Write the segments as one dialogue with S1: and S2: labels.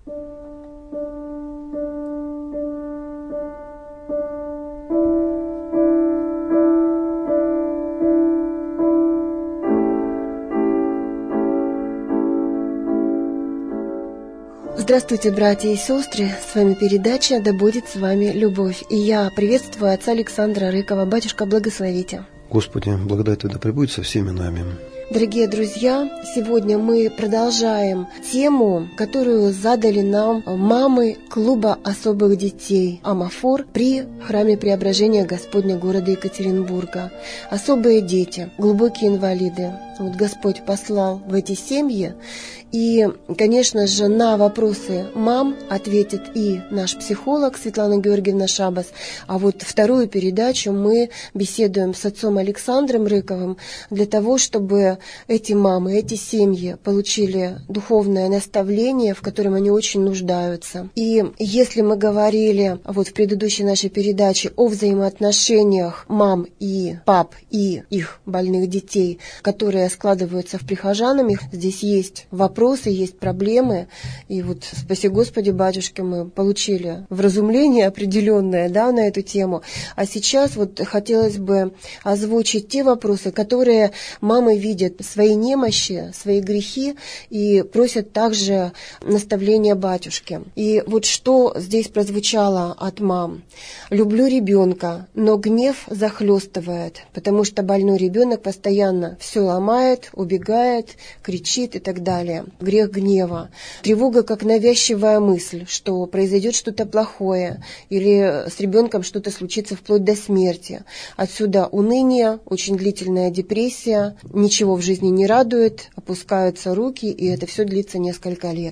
S1: Здравствуйте, братья и сестры, с вами передача «Да будет с вами любовь». И я приветствую отца Александра Рыкова. Батюшка, благословите.
S2: Господи, благодать Твоя да пребудет со всеми нами.
S1: Дорогие друзья, сегодня мы продолжаем тему, которую задали нам мамы клуба особых детей «Амафор» при храме Преображения Господня города Екатеринбурга. Особые дети, глубокие инвалиды. Вот Господь послал в эти семьи. И, конечно же, на вопросы мам ответит и наш психолог Светлана Георгиевна Шабас. А вот вторую передачу мы беседуем с отцом Александром Рыковым для того, чтобы эти мамы, эти семьи получили духовное наставление, в котором они очень нуждаются. И если мы говорили вот в предыдущей нашей передаче о взаимоотношениях мам и пап и их больных детей, которые складываются в прихожанами, здесь есть вопросы, есть проблемы. И вот, спаси Господи, батюшки, мы получили вразумление определенное, да, на эту тему. А сейчас вот хотелось бы озвучить те вопросы, которые мамы видят свои немощи, свои грехи и просят также наставления батюшки. И вот что здесь прозвучало от мам. «Люблю ребенка, но гнев захлестывает, потому что больной ребенок постоянно все ломает, убегает, кричит и так далее. Грех гнева. Тревога как навязчивая мысль, что произойдет что-то плохое или с ребенком что-то случится вплоть до смерти. Отсюда уныние, очень длительная депрессия, ничего в жизни не радует, опускаются руки, и это все длится несколько лет».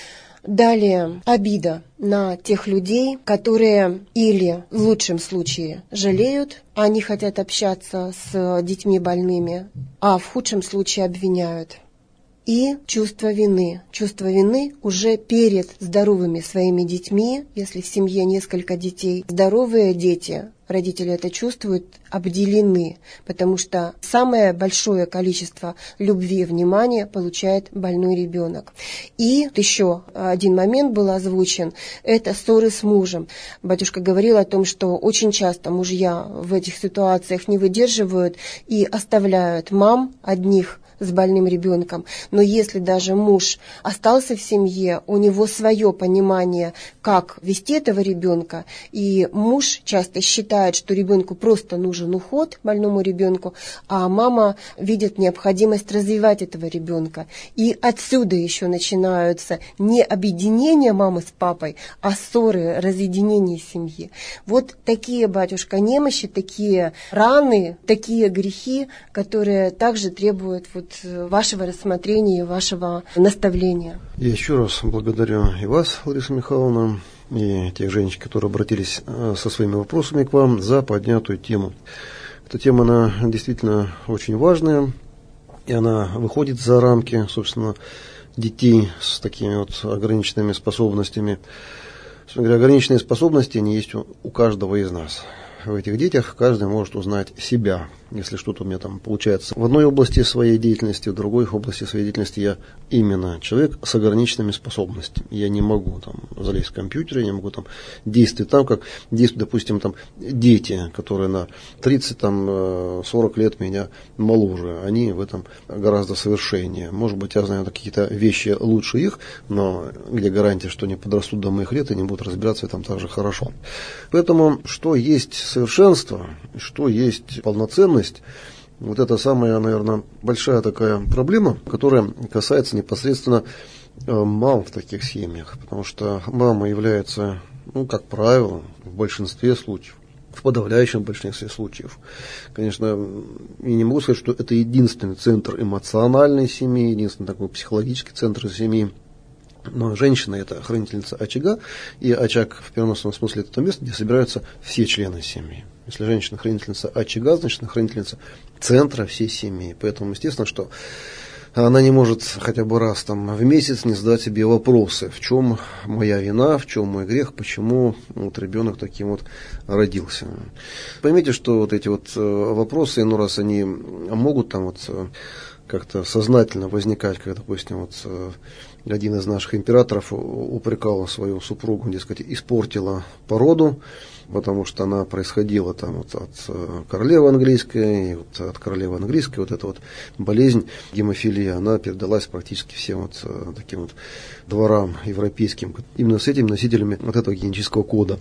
S1: Далее, обида на тех людей, которые или в лучшем случае жалеют, они хотят общаться с детьми больными, а в худшем случае обвиняют. И чувство вины. Чувство вины уже перед здоровыми своими детьми, если в семье несколько детей. Здоровые дети, родители это чувствуют, обделены, потому что самое большое количество любви и внимания получает больной ребенок. И еще один момент был озвучен, это ссоры с мужем. Батюшка говорил о том, что очень часто мужья в этих ситуациях не выдерживают и оставляют мам одних с больным ребенком. Но если даже муж остался в семье, у него свое понимание, как вести этого ребенка, и муж часто считает, что ребенку просто нужен уход, больному ребенку, а мама видит необходимость развивать этого ребенка. И отсюда еще начинаются не объединения мамы с папой, а ссоры, разъединение семьи. Вот такие, батюшка, немощи, такие раны, такие грехи, которые также требуют вашего рассмотрения, вашего наставления.
S2: Я еще раз благодарю и вас, Лариса Михайловна, и тех женщин, которые обратились со своими вопросами к вам, за поднятую тему. Эта тема, она действительно очень важная, и она выходит за рамки, собственно, детей с такими вот ограниченными способностями. Собственно говоря, ограниченные способности, они есть у каждого из нас. В этих детях каждый может узнать себя. Если что-то у меня там получается в одной области своей деятельности, в другой области своей деятельности, я именно человек с ограниченными способностями. Я не могу там залезть в компьютер, я не могу там действовать там, как действуют, допустим, там дети, которые на 30-40 лет меня моложе. Они в этом гораздо совершеннее. Может быть, я знаю какие-то вещи лучше их, но где гарантия, что они подрастут до моих лет и не будут разбираться в этом так же хорошо. Поэтому, что есть совершенство, что есть полноценность, вот это самая, наверное, большая такая проблема, которая касается непосредственно мам в таких семьях, потому что мама является, как правило, в большинстве случаев, в подавляющем большинстве случаев. Конечно, я не могу сказать, что это единственный центр эмоциональной семьи, единственный такой психологический центр семьи. Но женщина – это хранительница очага, и очаг в переносном смысле это то место, где собираются все члены семьи. Если женщина хранительница очага, значит, она хранительница центра всей семьи. Поэтому, естественно, что она не может хотя бы раз в месяц не задать себе вопросы, в чем моя вина, в чем мой грех, почему ребенок таким родился. Поймите, что эти вопросы, иной раз они могут как-то сознательно возникать, как, допустим, один из наших императоров упрекал свою супругу, дескать, испортила породу, потому что она происходила там вот от королевы английской, и вот от королевы английской вот эта вот болезнь гемофилия, она передалась практически всем вот таким вот дворам европейским, именно с этими носителями вот этого генетического кода.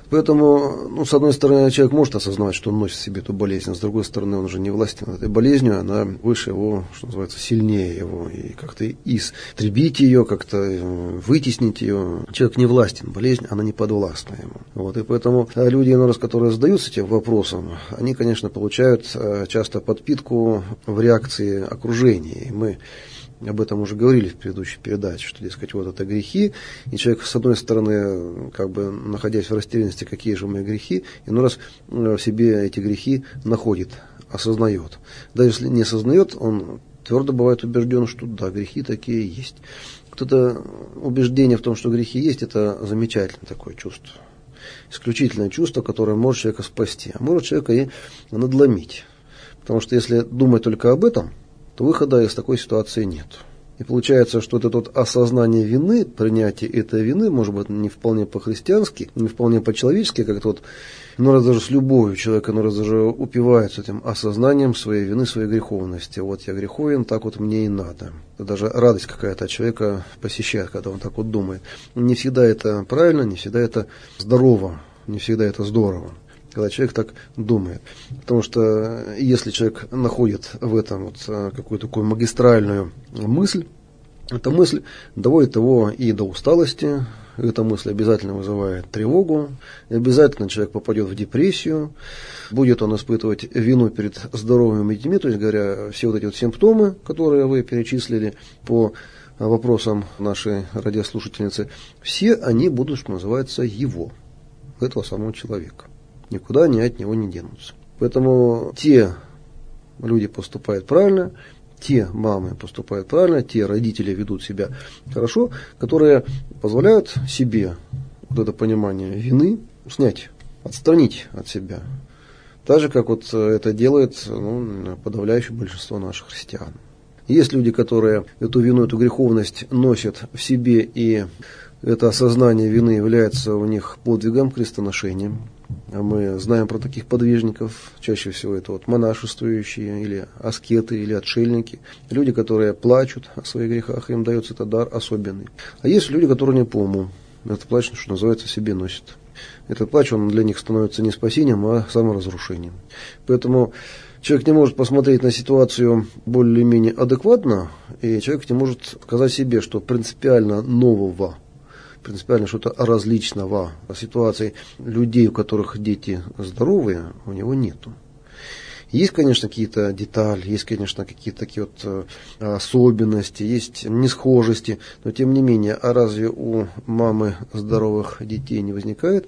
S2: Поэтому, с одной стороны, человек может осознавать, что он носит в себе эту болезнь, а с другой стороны, он уже не властен над этой болезнью, она выше его, что называется, сильнее его, и как-то истребить ее, как-то вытеснить ее. Человек не властен, болезнь, она не подвластна ему. Вот, и поэтому люди, иной раз, которые задаются этим вопросом, они, конечно, получают часто подпитку в реакции окружения. И мы об этом уже говорили в предыдущей передаче, что, дескать, вот это грехи, и человек, с одной стороны, как бы находясь в растерянности, какие же мои грехи, иной раз в себе эти грехи находит, осознает. Даже если не осознает, он твердо бывает убежден, что да, грехи такие есть. Вот это убеждение в том, что грехи есть, это замечательное такое чувство. Исключительное чувство, которое может человека спасти, а может человека и надломить. Потому что если думать только об этом, то выхода из такой ситуации нет. И получается, что это вот осознание вины, принятие этой вины, может быть, не вполне по-христиански, не вполне по-человечески, как-то вот, но раз даже с любовью человека, но раз даже упивается этим осознанием своей вины, своей греховности. Вот я греховен, так вот мне и надо. Это даже радость какая-то от человека посещает, когда он так вот думает. Не всегда это правильно, не всегда это здорово, не всегда это здорово, когда человек так думает. Потому что если человек находит в этом вот какую-то такую магистральную мысль, эта мысль доводит его и до усталости, эта мысль обязательно вызывает тревогу, и обязательно человек попадет в депрессию, будет он испытывать вину перед здоровыми людьми, то есть говоря, все вот эти вот симптомы, которые вы перечислили по вопросам нашей радиослушательницы, все они будут, что называется, его, этого самого человека. Никуда они от него не денутся. Поэтому те люди поступают правильно, те мамы поступают правильно, те родители ведут себя хорошо, которые позволяют себе вот это понимание вины снять, отстранить от себя. Так же, как вот это делает подавляющее большинство наших христиан. Есть люди, которые эту вину, эту греховность носят в себе, и это осознание вины является у них подвигом, крестоношением. А мы знаем про таких подвижников, чаще всего это вот монашествующие, или аскеты, или отшельники. Люди, которые плачут о своих грехах, им дается этот дар особенный. А есть люди, которые не по уму. Этот плач, что называется, себе носит. Этот плач, он для них становится не спасением, а саморазрушением. Поэтому человек не может посмотреть на ситуацию более-менее адекватно, и человек не может сказать себе, что принципиально нового, принципиально что-то различного ситуации людей, у которых дети здоровые, у него нету. Есть, конечно, какие-то детали, есть, конечно, какие-то такие вот особенности, есть несхожести, но тем не менее, а разве у мамы здоровых детей не возникает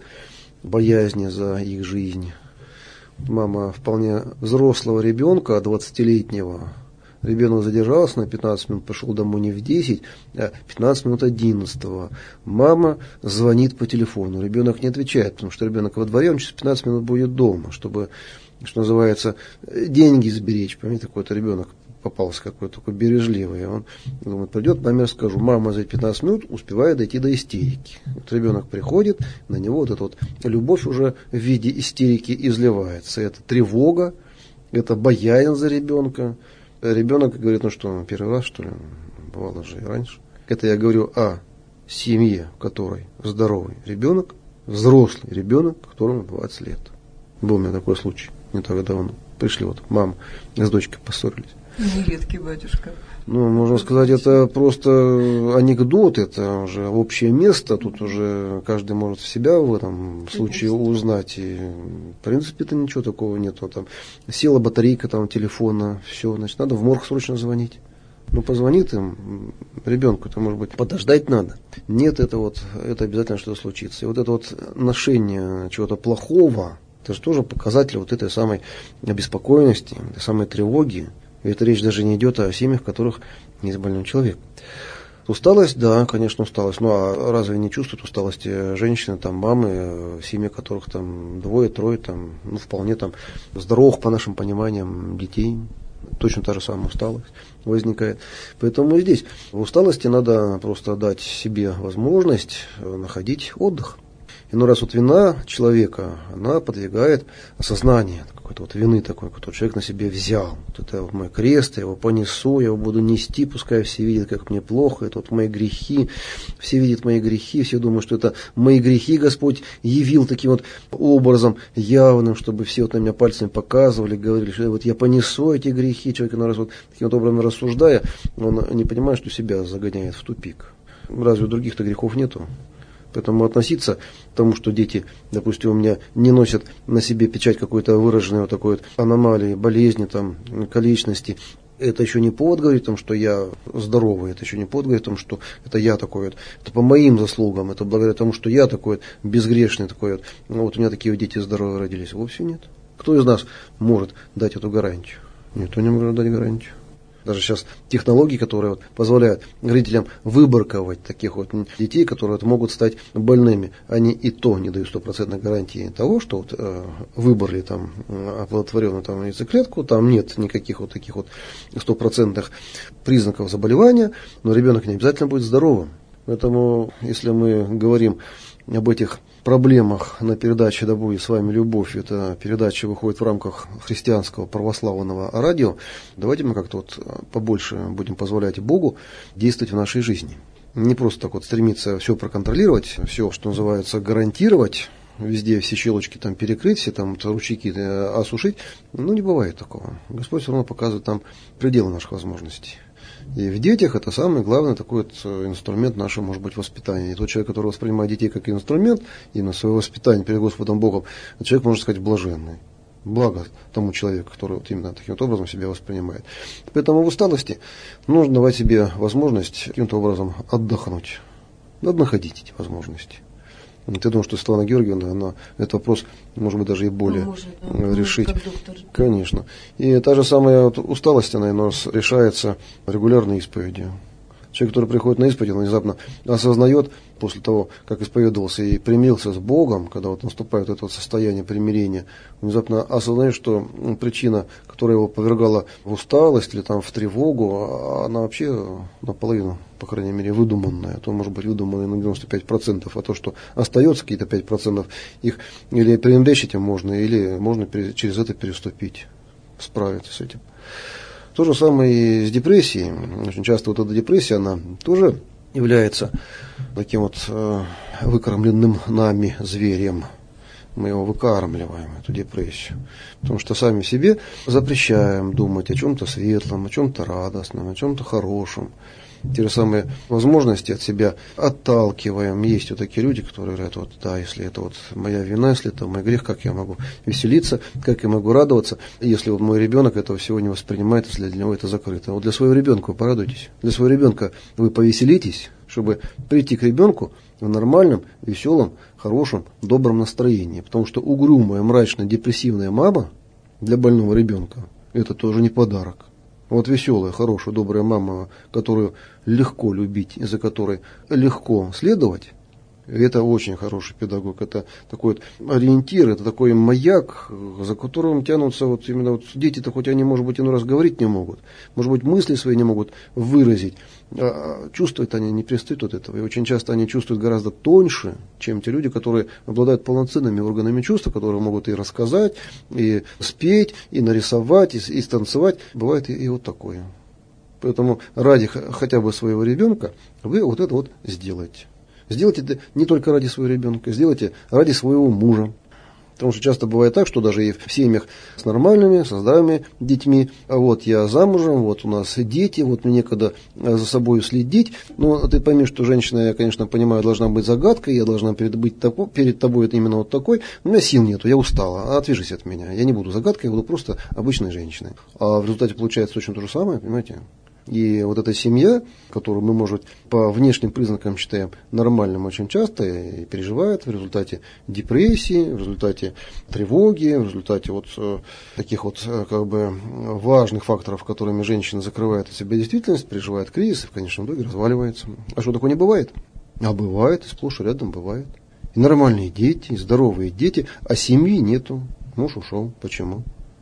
S2: боязни за их жизнь? Мама вполне взрослого ребенка, 20-летнего, ребенок задержался на 15 минут, пошел домой не в 10, а 15 минут 11. Мама звонит по телефону, ребенок не отвечает, потому что ребенок во дворе, он через 15 минут будет дома, чтобы, что называется, деньги сберечь. Понимаете, какой-то ребенок попался какой-то такой бережливый. Он думает, придет, маме скажу, мама за 15 минут успевает дойти до истерики. Вот ребенок приходит, на него вот эта вот любовь уже в виде истерики изливается. Это тревога, это боязнь за ребенка. Ребенок говорит, что первый раз, что ли, бывало же и раньше. Это я говорю о семье, в которой здоровый ребенок, взрослый ребенок, которому 20 лет. Был у меня такой случай не так давно. Пришли вот мама с дочкой поссорились.
S3: Нередкий, батюшка.
S2: Можно сказать, это просто анекдот, это уже общее место, тут уже каждый может себя в этом случае узнать. И, в принципе, это ничего такого нету. Там села батарейка там телефона, все, значит, надо в морг срочно звонить. Позвонит им ребенку, это, может быть, подождать надо. Нет, это обязательно что-то случится. И вот это вот ношение чего-то плохого, это же тоже показатель вот этой самой обеспокоенности, этой самой тревоги. И это речь даже не идет о семьях, в которых есть больной человек. Усталость, да, конечно, усталость. А разве не чувствуют усталости женщины, там, мамы, семьи, которых там 2-3, там, вполне там здоровых, по нашим пониманиям, детей? точно та же самая усталость возникает. Поэтому и здесь в усталости надо просто дать себе возможность находить отдых. Иной раз вот вина человека, она подвигает осознание какой-то вот вины такой, которую человек на себе взял. Вот это вот мой крест, я его понесу, я его буду нести, пускай все видят, как мне плохо, это вот мои грехи, все видят мои грехи, все думают, что это мои грехи Господь явил таким вот образом явным, чтобы все вот на меня пальцами показывали, говорили, что вот я понесу эти грехи. Человек иной раз вот таким вот образом рассуждая, он не понимает, что себя загоняет в тупик. Разве у других-то грехов нету? Поэтому относиться к тому, что дети, допустим, у меня не носят на себе печать какой-то выраженной вот такой вот аномалии, болезни, там, количности, это еще не повод говорить о том, что я здоровый, это еще не повод говорить о том, что это я такой вот, это по моим заслугам, это благодаря тому, что я такой вот безгрешный такой вот, ну, вот у меня такие вот дети здоровые родились. Вовсе нет. Кто из нас может дать эту гарантию? Никто не может дать гарантию. Даже сейчас технологии, которые вот позволяют родителям выбраковать таких вот детей, которые вот могут стать больными, они и то не дают стопроцентной гарантии того, что вот, выбрали там оплодотворенную там яйцеклетку, там нет никаких вот таких вот стопроцентных признаков заболевания, но ребенок не обязательно будет здоровым. Поэтому, если мы говорим об этих проблемах на передаче «Да будет с вами любовь», эта передача выходит в рамках христианского православного радио, давайте мы как-то вот побольше будем позволять Богу действовать в нашей жизни. Не просто так вот стремиться все проконтролировать, все, что называется, гарантировать, везде все щелочки там перекрыть, все там ручейки осушить. Ну, не бывает такого. Господь все равно показывает нам пределы наших возможностей. И в детях это самый главный такой вот инструмент нашего, может быть, воспитания. И тот человек, который воспринимает детей как инструмент, именно свое воспитание перед Господом Богом, человек, можно сказать, блаженный. Благо тому человеку, который вот именно таким вот образом себя воспринимает. Поэтому в усталости нужно давать себе возможность каким-то образом отдохнуть. Надо находить эти возможности. Я думаю, что Светлана Георгиевна, она этот вопрос, может быть, даже и более решить.
S1: Как доктор.
S2: Конечно. И та же самая вот усталость, она у нас решается регулярной исповедью. Человек, который приходит на исповедь, он внезапно осознает, после того, как исповедовался и примирился с Богом, когда вот наступает это вот состояние примирения, внезапно осознает, что причина, которая его повергала в усталость или там в тревогу, она вообще наполовину, по крайней мере, выдуманная. То может быть выдуманная на 95%, а то, что остается какие-то 5%, их или пренебречь этим можно, или можно через это переступить, справиться с этим. То же самое и с депрессией. Очень часто вот эта депрессия, она тоже является таким вот выкормленным нами зверем. Мы его выкармливаем, эту депрессию. Потому что сами себе запрещаем думать о чем-то светлом, о чем-то радостном, о чем-то хорошем. Те же самые возможности от себя отталкиваем. Есть вот такие люди, которые говорят, вот да, если это вот моя вина, если это мой грех, как я могу веселиться, как я могу радоваться, если вот мой ребенок этого всего не воспринимает, если для него это закрыто. Вот для своего ребенка вы порадуйтесь, для своего ребенка вы повеселитесь, чтобы прийти к ребенку в нормальном, веселом, хорошем, добром настроении. Потому что угрюмая, мрачная, депрессивная мама для больного ребенка – это тоже не подарок. Вот веселая, хорошая, добрая мама, которую легко любить и за которой легко следовать, это очень хороший педагог. Это такой вот ориентир, это такой маяк, за которым тянутся вот именно вот дети-то, хоть они, может быть, иной раз говорить не могут, может быть, мысли свои не могут выразить, а чувствовать они не перестают от этого. И очень часто они чувствуют гораздо тоньше, чем те люди, которые обладают полноценными органами чувства, которые могут и рассказать, и спеть, и нарисовать, и станцевать. Бывает и вот такое. Поэтому ради хотя бы своего ребенка вы вот это вот сделаете. Сделайте это не только ради своего ребенка, сделайте ради своего мужа. Потому что часто бывает так, что даже и в семьях с нормальными, со здравыми детьми, а вот я замужем, вот у нас дети, вот мне некогда за собой следить. Но ты пойми, что женщина, я, конечно, понимаю, должна быть загадкой, я должна быть перед тобой именно вот такой. У меня сил нету, я устала, отвяжись от меня. Я не буду загадкой, я буду просто обычной женщиной. А в результате получается точно то же самое, понимаете? И вот эта семья, которую мы, может, по внешним признакам считаем нормальным, очень часто и переживает в результате депрессии, в результате тревоги, в результате вот таких вот как бы важных факторов, которыми женщина закрывает от себя действительность, переживает кризис и в конечном итоге разваливается. А что, такое не бывает? А бывает, и сплошь и рядом бывает. И нормальные дети, и здоровые дети, а семьи нету. Муж ушел. Почему?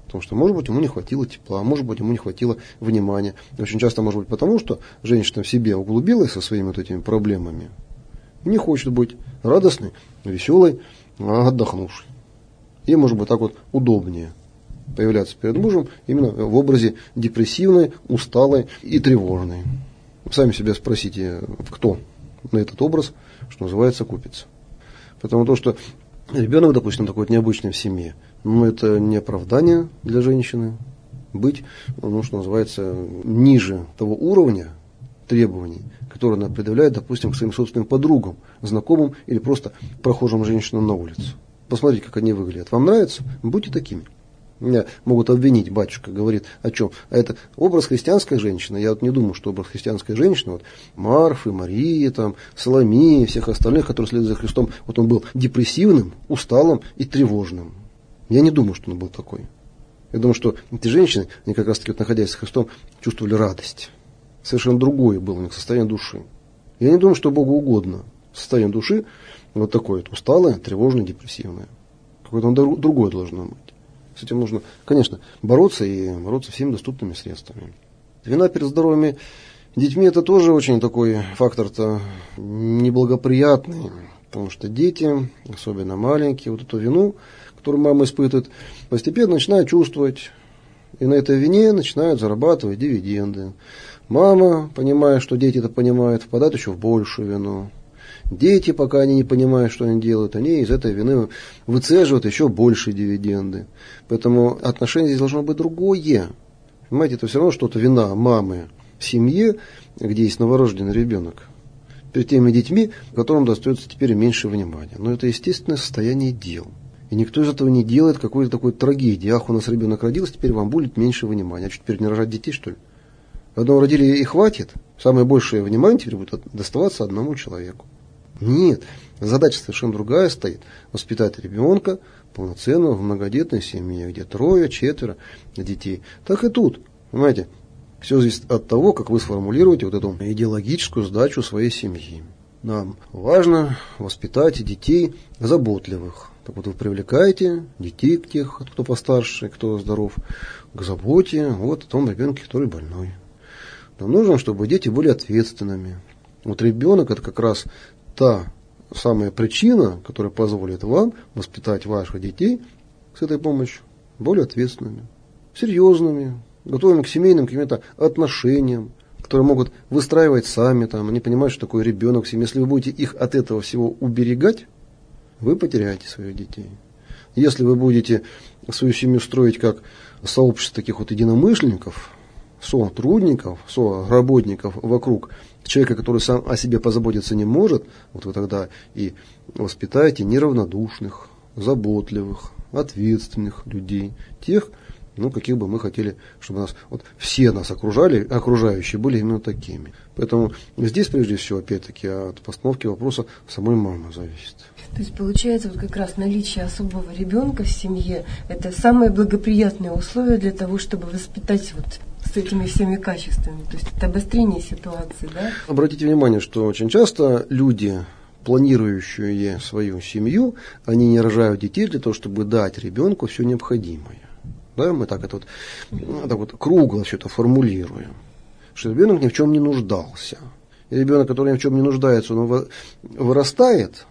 S2: Потому что, может быть, ему не хватило тепла, может быть, ему не хватило внимания. И очень часто, может быть, потому что женщина в себе углубилась со своими вот этими проблемами и не хочет быть радостной, веселой, отдохнувшей. Ей, может быть, так вот удобнее появляться перед мужем именно в образе депрессивной, усталой и тревожной. Сами себя спросите, кто на этот образ, что называется, купится. Потому то, что ребенок, допустим, такой вот необычный в семье, но это не оправдание для женщины быть, ну, что называется, ниже того уровня требований, которые она предъявляет, допустим, к своим собственным подругам, знакомым или просто прохожим женщинам на улице. Посмотрите, как они выглядят. Вам нравится? Будьте такими. Меня могут обвинить, батюшка говорит о чем? А это образ христианской женщины. Я вот не думаю, что образ христианской женщины, вот Марфы, Марии, там, Соломии, всех остальных, которые следуют за Христом, вот он был депрессивным, усталым и тревожным. Я не думаю, что он был такой. Я думаю, что эти женщины, они как раз таки, вот, находясь с Христом, чувствовали радость. Совершенно другое было у них состояние души. Я не думаю, что Богу угодно состояние души вот такое вот усталое, тревожное, депрессивное. Какое-то другое должно быть. С этим нужно, конечно, бороться и бороться всеми доступными средствами. Вина перед здоровыми детьми — это тоже очень такой фактор-то неблагоприятный, потому что дети, особенно маленькие, вот эту вину, которую мама испытывает, постепенно начинают чувствовать, и на этой вине начинают зарабатывать дивиденды. Мама, понимая, что дети это понимают, впадает еще в большую вину. Дети, пока они не понимают, что они делают, они из этой вины выцеживают еще большие дивиденды. Поэтому отношение здесь должно быть другое. Понимаете, это все равно что-то вина мамы в семье, где есть новорожденный ребенок, перед теми детьми, которым достается теперь меньше внимания. Но это естественное состояние дел. И никто из этого не делает какой-то такой трагедии. Ах, у нас ребенок родился, теперь вам будет меньше внимания. А что, теперь не рожать детей, что ли? Одного родили и хватит. Самое большее внимание теперь будет доставаться одному человеку. Нет, задача совершенно другая стоит. Воспитать ребенка полноценного в многодетной семье, где 3-4 детей. Так и тут, понимаете, все зависит от того, как вы сформулируете вот эту идеологическую задачу своей семьи. Нам важно воспитать детей заботливых. Так вот, вы привлекаете детей, к тех, кто постарше, кто здоров, к заботе вот о том ребенке, который больной. Нам нужно, чтобы дети были ответственными. Вот ребенок — это как раз та самая причина, которая позволит вам воспитать ваших детей с этой помощью более ответственными, серьезными, готовыми к семейным каким-то отношениям, которые могут выстраивать сами, там, они понимают, что такое ребенок в семье. Если вы будете их от этого всего уберегать, вы потеряете своих детей. Если вы будете свою семью строить как сообщество таких вот единомышленников, сотрудников, соработников вокруг человека, который сам о себе позаботиться не может, вот вы тогда и воспитаете неравнодушных, заботливых, ответственных людей, тех, ну, каких бы мы хотели, чтобы нас, вот все нас окружали, окружающие были именно такими. Поэтому здесь, прежде всего, опять-таки, от постановки вопроса самой мамы зависит.
S1: То есть, получается, вот как раз наличие особого ребенка в семье – это самые благоприятные условия для того, чтобы воспитать вот с этими всеми качествами. То есть, это обострение ситуации, да?
S2: Обратите внимание, что очень часто люди, планирующие свою семью, они не рожают детей для того, чтобы дать ребенку все необходимое. Да, мы так это вот кругло все это формулируем, что ребенок ни в чем не нуждался. И ребенок, который ни в чем не нуждается, он вырастает,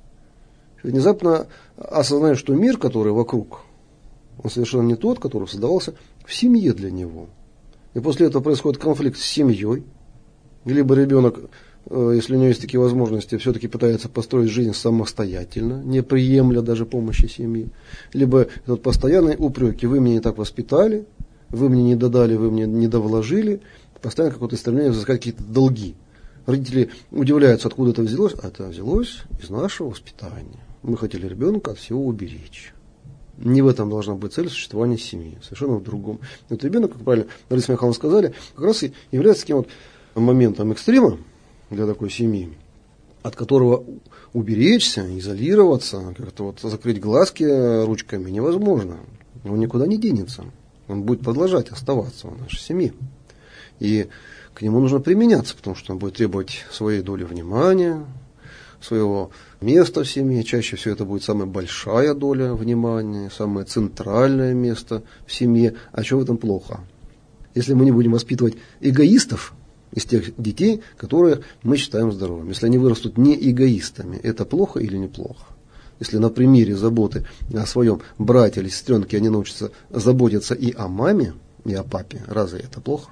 S2: и внезапно осознает, что мир, который вокруг, он совершенно не тот, который создавался в семье для него. И после этого происходит конфликт с семьей. Либо ребенок, если у него есть такие возможности, все-таки пытается построить жизнь самостоятельно, не приемля даже помощи семьи. Либо этот постоянный упреки: вы меня не так воспитали, вы мне не додали, вы мне не довложили. Постоянно какое-то стремление взыскать какие-то долги. Родители удивляются, откуда это взялось. А это взялось из нашего воспитания. Мы хотели ребенка от всего уберечь. Не в этом должна быть цель существования семьи, совершенно в другом. Этот ребенок, как правильно Лариса Михайловна сказали, как раз и является таким вот моментом экстрима для такой семьи, от которого уберечься, изолироваться, как-то вот закрыть глазки ручками невозможно. Он никуда не денется. Он будет продолжать оставаться в нашей семье. И к нему нужно применяться, потому что он будет требовать своей доли внимания, своего места в семье. Чаще всего это будет самая большая доля внимания, самое центральное место в семье. А что в этом плохо? Если мы не будем воспитывать эгоистов из тех детей, которые мы считаем здоровыми, если они вырастут не эгоистами, это плохо или неплохо? Если на примере заботы о своем брате или сестренке они научатся заботиться и о маме, и о папе, разве это плохо?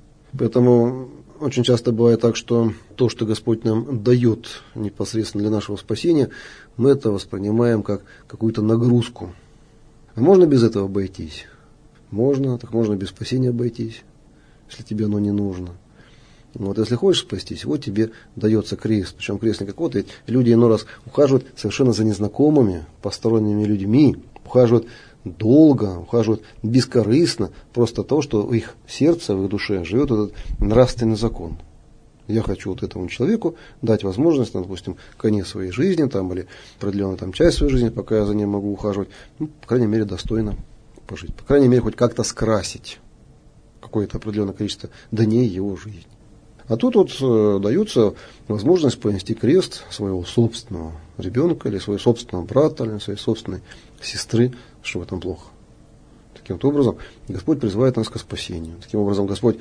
S2: Поэтому очень часто бывает так, что то, что Господь нам дает непосредственно для нашего спасения, мы это воспринимаем как какую-то нагрузку. А можно без этого обойтись? Можно, так можно без спасения обойтись, если тебе оно не нужно. Вот, если хочешь спастись, вот тебе дается крест. Причем крест не какой-то. Ведь люди иной раз ухаживают совершенно за незнакомыми, посторонними людьми, ухаживают долго, ухаживают бескорыстно, просто то, что в их сердце, в их душе живет этот нравственный закон. Я хочу вот этому человеку дать возможность, допустим, конец своей жизни, там, или определенную там, часть своей жизни, пока я за ним могу ухаживать, по крайней мере, достойно пожить. По крайней мере, хоть как-то скрасить какое-то определенное количество дней его жизни. А тут вот дается возможность понести крест своего собственного ребенка, или своего собственного брата, или своей собственной сестры. Что в этом плохо? Таким вот образом Господь призывает нас к спасению. Таким образом Господь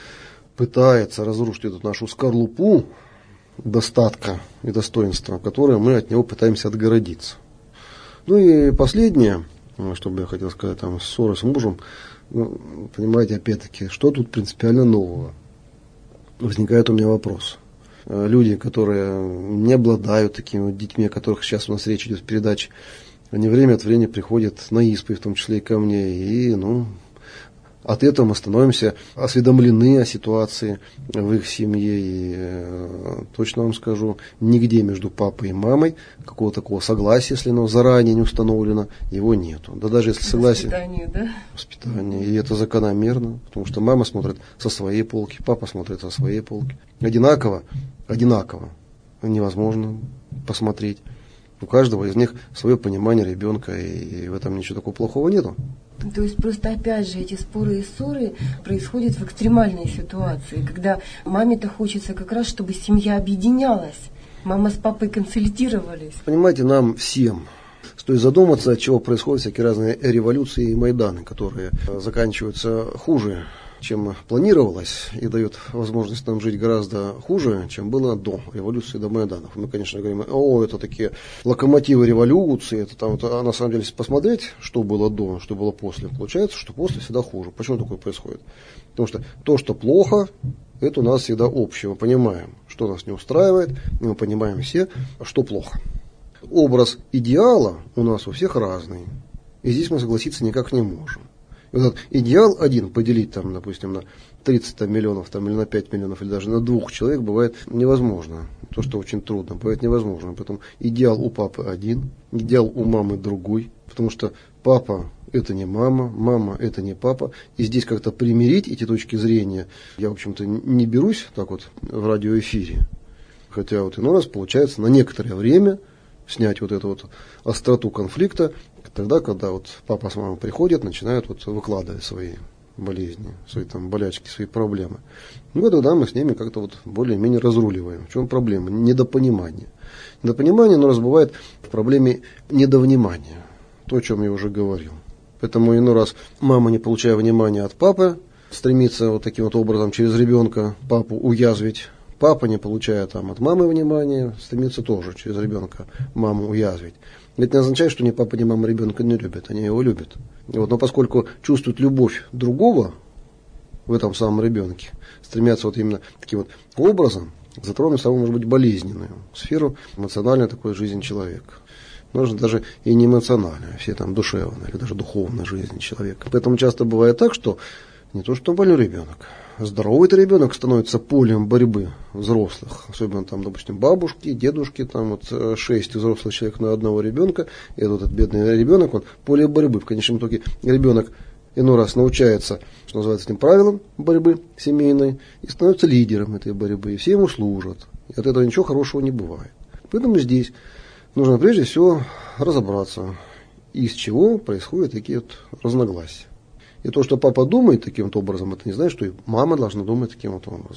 S2: пытается разрушить эту нашу скорлупу достатка и достоинства, которое мы от него пытаемся отгородиться. Ну и последнее, что бы я хотел сказать, там, ссора с мужем, понимаете, опять-таки, что тут принципиально нового? Возникает у меня вопрос. Люди, которые не обладают такими вот детьми, о которых сейчас у нас речь идет в передаче, они время от времени приходят на исповедь, в том числе и ко мне, и от этого мы становимся осведомлены о ситуации в их семье. И точно вам скажу, нигде между папой и мамой какого-то такого согласия, если оно заранее не установлено, его нету. Да даже если согласие...
S1: Воспитание, да?
S2: Воспитание. И это закономерно, потому что мама смотрит со своей полки, папа смотрит со своей полки. Одинаково невозможно посмотреть. У каждого из них свое понимание ребенка, и в этом ничего такого плохого нету.
S1: То есть просто опять же эти споры и ссоры происходят в экстремальной ситуации, когда маме-то хочется как раз, чтобы семья объединялась, мама с папой консультировались.
S2: Понимаете, нам всем стоит задуматься, от чего происходят всякие разные революции и майданы, которые заканчиваются хуже, чем планировалось, и дает возможность нам жить гораздо хуже, чем было до революции, до майданов. Мы, конечно, говорим, это такие локомотивы революции, это там, а на самом деле, если посмотреть, что было до, что было после, получается, что после всегда хуже. Почему такое происходит? Потому что то, что плохо, это у нас всегда общее. Мы понимаем, что нас не устраивает, и мы понимаем все, что плохо. Образ идеала у нас у всех разный, и здесь мы согласиться никак не можем. Этот идеал один поделить, там, допустим, на 30 миллионов там, или на 5 миллионов, или даже на 2 человек бывает невозможно. То, что очень трудно, бывает невозможно. Поэтому идеал у папы один, идеал у мамы другой, потому что папа это не мама, мама это не папа. И здесь как-то примирить эти точки зрения я, в общем-то, не берусь так вот в радиоэфире. Хотя вот иной раз получается на некоторое время снять вот эту вот остроту конфликта, тогда, когда вот папа с мамой приходят, начинают вот выкладывать свои болезни, свои там болячки, свои проблемы. Ну, тогда мы с ними как-то вот более-менее разруливаем. В чем проблема? Недопонимание. Недопонимание, но раз бывает в проблеме недовнимания. То, о чем я уже говорил. Поэтому иной раз мама, не получая внимания от папы, стремится вот таким вот образом через ребенка папу уязвить. Папа, не получая там от мамы внимания, стремится тоже через ребенка маму уязвить. Это не означает, что ни папа, ни мама ребенка не любят, они его любят. Но поскольку чувствуют любовь другого в этом самом ребенке, стремятся вот именно таким вот образом затронуть самую, может быть, болезненную сферу эмоциональной такой жизни человека. Можно даже и не эмоциональную, а все там душевная или даже духовная жизнь человека. Поэтому часто бывает так, что не то, что больной ребенок, здоровый-то ребенок становится полем борьбы взрослых, особенно там, допустим, бабушки, дедушки, там вот 6 взрослых человек на одного ребенка, и этот бедный ребенок, он поле борьбы. В конечном итоге ребенок иной раз научается, что называется, этим правилам борьбы семейной, и становится лидером этой борьбы, и все ему служат. И от этого ничего хорошего не бывает. Поэтому здесь нужно прежде всего разобраться, из чего происходят такие вот разногласия. И то, что папа думает таким вот образом, это не значит, что и мама должна думать таким вот образом.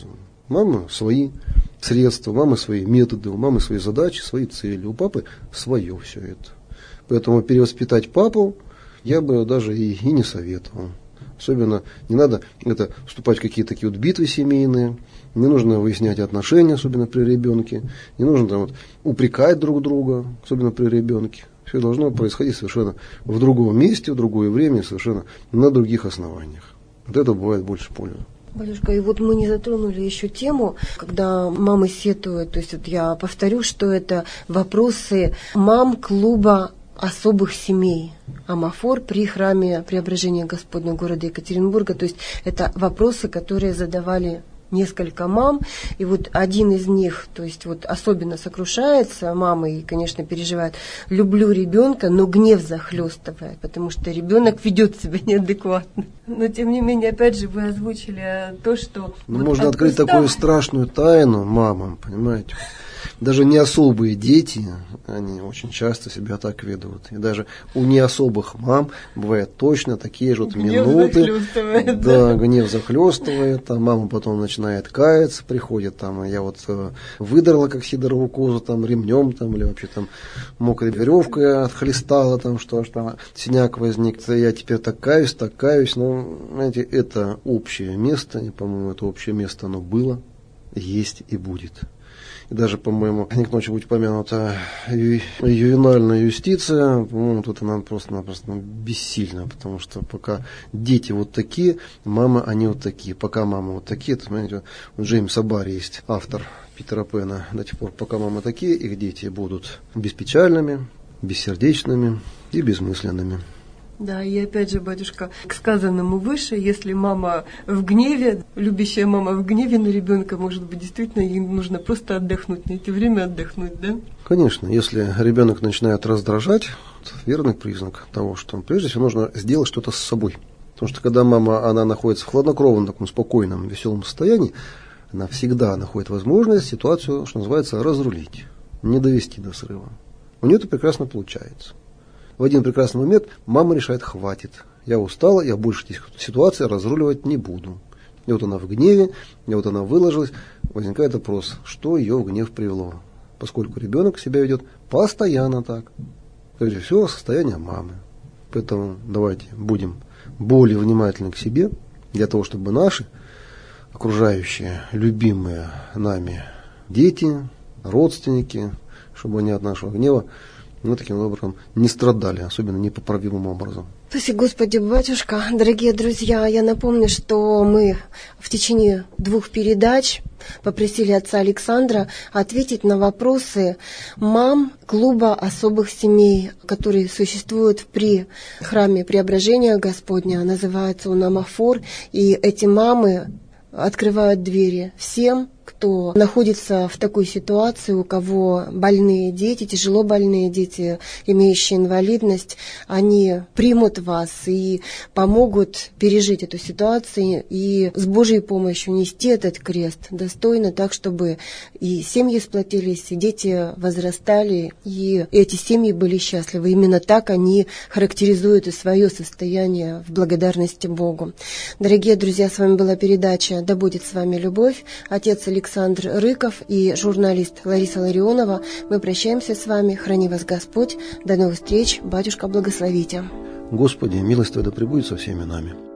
S2: мамы свои средства, у мамы свои методы, у мамы свои задачи, свои цели, у папы свое все это. Поэтому перевоспитать папу я бы даже и не советовал. Особенно не надо вступать в какие-то такие вот битвы семейные, не нужно выяснять отношения, особенно при ребенке, не нужно упрекать друг друга, особенно при ребенке. Все должно происходить совершенно в другом месте, в другое время, совершенно на других основаниях. Вот это бывает больше пользы.
S1: Батюшка, и вот мы не затронули еще тему, когда мамы сетуют, то есть вот я повторю, что это вопросы мам клуба особых семей Амафор при храме Преображения Господня города Екатеринбурга. То есть это вопросы, которые задавали несколько мам, и вот один из них, то есть вот особенно сокрушается мама и, конечно, переживает: люблю ребенка, но гнев захлестывает, потому что ребенок ведет себя неадекватно. Но тем не менее, опять же, вы озвучили то, что...
S2: Можно открыть такую страшную тайну мамам, понимаете? Даже не особые дети, они очень часто себя так ведут. И даже у не особых мам бывают точно такие же вот минуты. Да, гнев захлестывает, а мама потом начинает каяться, приходит там, я вот выдрала как сидорову козу там ремнем там, или вообще там мокрой веревкой отхлестала там, что аж там синяк возник. Я теперь так каюсь, но, знаете, это общее место, и, по-моему, это общее место оно было, есть и будет. И даже, по-моему, не к ночи будет упомянута ювенальная юстиция, по-моему, тут она просто-напросто бессильна, потому что пока дети вот такие, мамы они вот такие. Пока мамы вот такие, это, знаете, вот Джеймс Барри есть автор Питера Пэна. До тех пор, пока мамы такие, их дети будут беспечальными, бессердечными и безмысленными.
S1: Да, и опять же, батюшка, к сказанному выше, если мама в гневе, любящая мама в гневе на ребенка, может быть, действительно ей нужно просто отдохнуть, найти время отдохнуть, да?
S2: Конечно, если ребенок начинает раздражать, это верный признак того, что прежде всего нужно сделать что-то с собой. Потому что когда мама, она находится в хладнокровном, таком спокойном, веселом состоянии, она всегда находит возможность ситуацию, что называется, разрулить, не довести до срыва. У нее это прекрасно получается. В один прекрасный момент мама решает: хватит, я устала, я больше этих ситуаций разруливать не буду. И вот она в гневе, и вот она выложилась. Возникает вопрос, что ее в гнев привело. Поскольку ребенок себя ведет постоянно так. Прежде всего, состояние мамы. Поэтому давайте будем более внимательны к себе, для того, чтобы наши окружающие, любимые нами дети, родственники, чтобы они от нашего гнева таким образом не страдали, особенно непоправимым образом.
S1: Спасибо, Господи, батюшка. Дорогие друзья, я напомню, что мы в течение 2 передач попросили отца Александра ответить на вопросы мам клуба особых семей, который существует при храме Преображения Господня. Называется он Амафор. И эти мамы открывают двери всем, кто находится в такой ситуации, у кого больные дети, тяжело больные дети, имеющие инвалидность, они примут вас и помогут пережить эту ситуацию и с Божьей помощью нести этот крест достойно, так, чтобы и семьи сплотились, и дети возрастали, и эти семьи были счастливы. Именно так они характеризуют и свое состояние в благодарности Богу. Дорогие друзья, с вами была передача «Да будет с вами любовь». Отец Александр Рыков и журналист Лариса Ларионова. Мы прощаемся с вами. Храни вас Господь. До новых встреч. Батюшка, благословите.
S2: Господи, милость Твоя да пребудет со всеми нами.